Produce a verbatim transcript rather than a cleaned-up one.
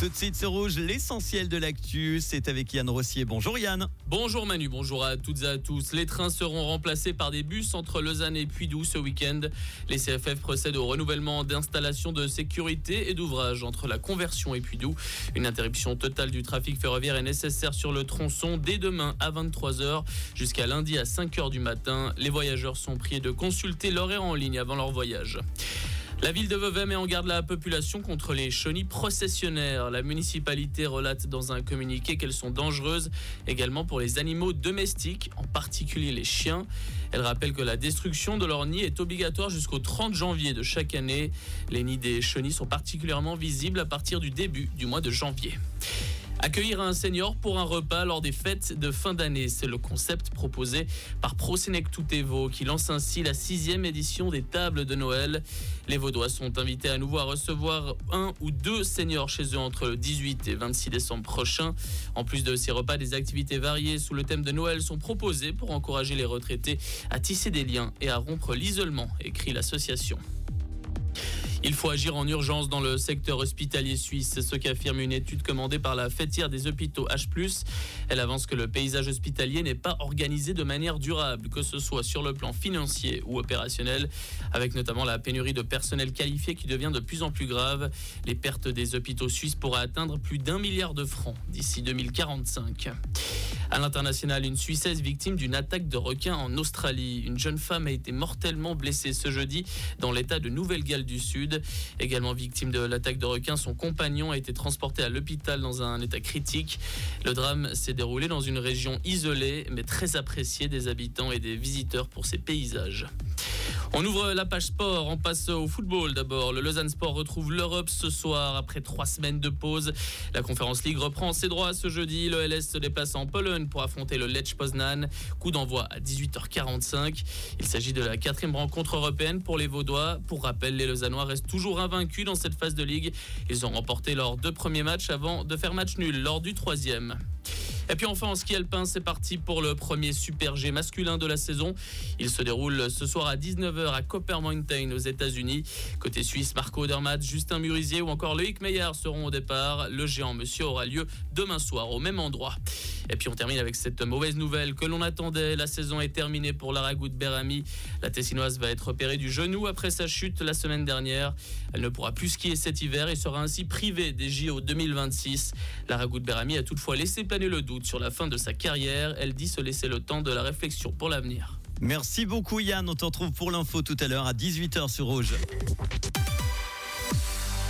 Tout de suite sur Rouge, l'essentiel de l'actu, c'est avec Yann Rossier. Bonjour Yann. Bonjour Manu, bonjour à toutes et à tous. Les trains seront remplacés par des bus entre Lausanne et Puy-Doux ce week-end. Les C F F procèdent au renouvellement d'installations de sécurité et d'ouvrages entre la Conversion et Puy-Doux. Une interruption totale du trafic ferroviaire est nécessaire sur le tronçon dès demain à vingt-trois heures jusqu'à lundi à cinq heures du matin. Les voyageurs sont priés de consulter l'horaire en ligne avant leur voyage. La ville de Vevey met en garde la population contre les chenilles processionnaires. La municipalité relate dans un communiqué qu'elles sont dangereuses également pour les animaux domestiques, en particulier les chiens. Elle rappelle que la destruction de leurs nids est obligatoire jusqu'au trente janvier de chaque année. Les nids des chenilles sont particulièrement visibles à partir du début du mois de janvier. Accueillir un senior pour un repas lors des fêtes de fin d'année, c'est le concept proposé par ProSenectouEvo qui lance ainsi la sixième édition des tables de Noël. Les Vaudois sont invités à nouveau à recevoir un ou deux seniors chez eux entre le dix-huit et vingt-six décembre prochain. En plus de ces repas, des activités variées sous le thème de Noël sont proposées pour encourager les retraités à tisser des liens et à rompre l'isolement, écrit l'association. Il faut agir en urgence dans le secteur hospitalier suisse, c'est ce qu'affirme une étude commandée par la fêtière des hôpitaux H plus. Elle avance que le paysage hospitalier n'est pas organisé de manière durable, que ce soit sur le plan financier ou opérationnel, avec notamment la pénurie de personnel qualifié qui devient de plus en plus grave. Les pertes des hôpitaux suisses pourraient atteindre plus d'un milliard de francs d'ici deux mille quarante-cinq. À l'international, une Suissesse victime d'une attaque de requin en Australie. Une jeune femme a été mortellement blessée ce jeudi dans l'état de Nouvelle-Galles du Sud. Également victime de l'attaque de requin, son compagnon a été transporté à l'hôpital dans un état critique. Le drame s'est déroulé dans une région isolée, mais très appréciée des habitants et des visiteurs pour ses paysages. On ouvre la page sport, on passe au football d'abord. Le Lausanne Sport retrouve l'Europe ce soir après trois semaines de pause. La Conference League reprend ses droits ce jeudi. Le L S se déplace en Pologne pour affronter le Lech Poznan. Coup d'envoi à dix-huit heures quarante-cinq. Il s'agit de la quatrième rencontre européenne pour les Vaudois. Pour rappel, les Lausannois restent toujours invaincus dans cette phase de Ligue. Ils ont remporté leurs deux premiers matchs avant de faire match nul lors du troisième. Et puis enfin en ski alpin, c'est parti pour le premier Super G masculin de la saison. Il se déroule ce soir à dix-neuf heures à Copper Mountain aux États-Unis. Côté suisse, Marco Odermatt, Justin Murisier ou encore Loïc Meyer seront au départ. Le géant monsieur aura lieu demain soir au même endroit. Et puis on termine avec cette mauvaise nouvelle que l'on attendait. La saison est terminée pour Lara Goude-Berami. La Tessinoise va être opérée du genou après sa chute la semaine dernière. Elle ne pourra plus skier cet hiver et sera ainsi privée des J O deux mille vingt-six. Lara Goude-Berami a toutefois laissé planer le doute sur la fin de sa carrière. Elle dit se laisser le temps de la réflexion pour l'avenir. Merci beaucoup Yann, on te retrouve pour l'info tout à l'heure à dix-huit heures sur Rouge.